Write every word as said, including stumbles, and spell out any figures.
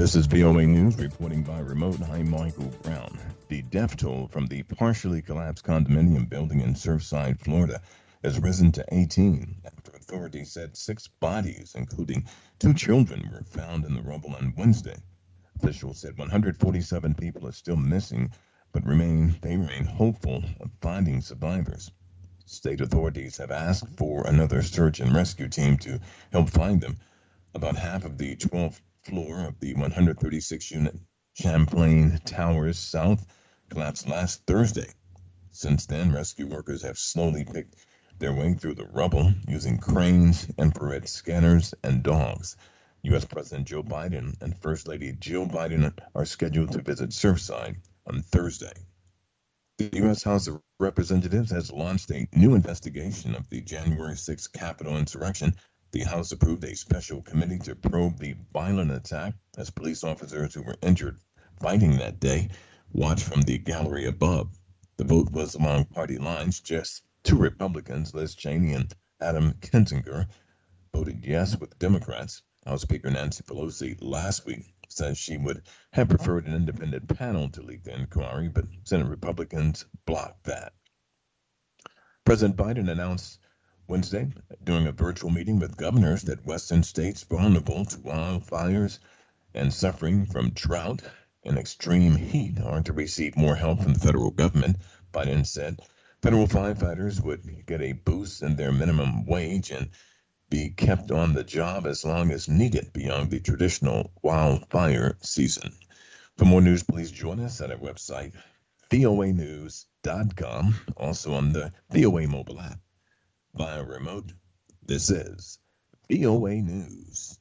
This is V O A News reporting by remote. I'm Michael Brown. The death toll from the partially collapsed condominium building in Surfside, Florida, has risen to eighteen after authorities said six bodies, including two children, were found in the rubble on Wednesday. Officials said one hundred forty-seven people are still missing, but remain they remain hopeful of finding survivors. State authorities have asked for another search and rescue team to help find them. About half of the twelfth floor of the one hundred thirty-six unit Champlain Towers South collapsed last Thursday. Since then, rescue workers have slowly picked their way through the rubble using cranes, infrared scanners, and dogs. U S. President Joe Biden and First Lady Jill Biden are scheduled to visit Surfside on Thursday. The U S. House of Representatives has launched a new investigation of the January sixth Capitol insurrection. The House approved a special committee to probe the violent attack as police officers who were injured fighting that day watched from the gallery above. The vote was along party lines. Just two Republicans, Liz Cheney and Adam Kinzinger, voted yes with Democrats. House Speaker Nancy Pelosi last week said she would have preferred an independent panel to lead the inquiry, but Senate Republicans blocked that. President Biden announced Wednesday during a virtual meeting with governors that western states vulnerable to wildfires and suffering from drought and extreme heat are to receive more help from the federal government. Biden said federal firefighters would get a boost in their minimum wage and be kept on the job as long as needed beyond the traditional wildfire season. For more news, please join us at our website, V O A news dot com, also on the V O A mobile app. Via remote, this is V O A News.